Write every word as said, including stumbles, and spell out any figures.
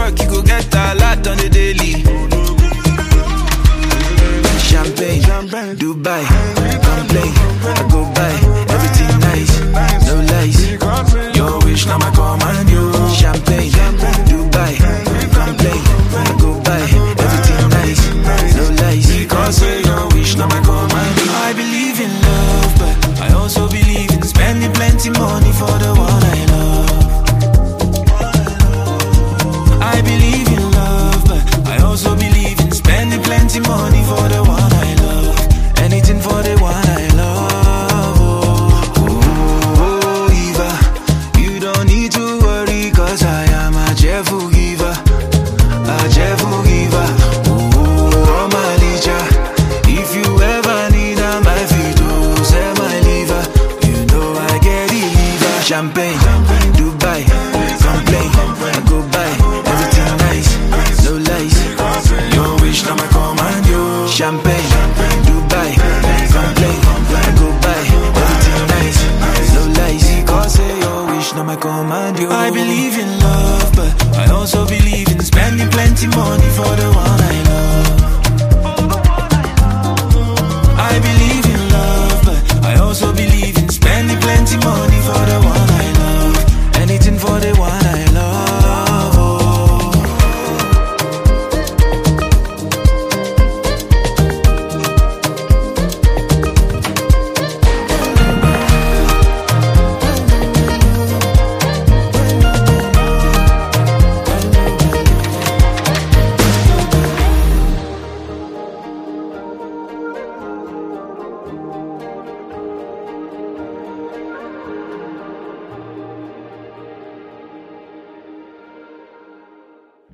work, you go get a lot on the daily. Champagne, Dubai, come play, I go buy everything nice, no lies. Your wish now my command, you. Champagne, Dubai, come play, I go buy everything nice, no lies. Because your wish now my command, you. I believe in love, but I also believe in spending plenty money for the one I love. I believe in love, but I also believe in spending plenty money for the one I love. Anything for the one I love. Oh, oh, oh, Eva, you don't need to worry, cause I am a cheerful giver, a cheerful giver. Oh, oh, my licha, if you ever need a my feet, oh, say my liver, you know I get it, liver. Champagne, Dubai, come play, I go buy everything nice, no lies. Your wish now my command, you. Champagne, Dubai, come play, I go buy everything nice, no lies. Cause say your wish now my command, you. I believe in love, but I also believe in spending plenty money for the one I love. I believe in love, but I also believe in spending plenty money for the one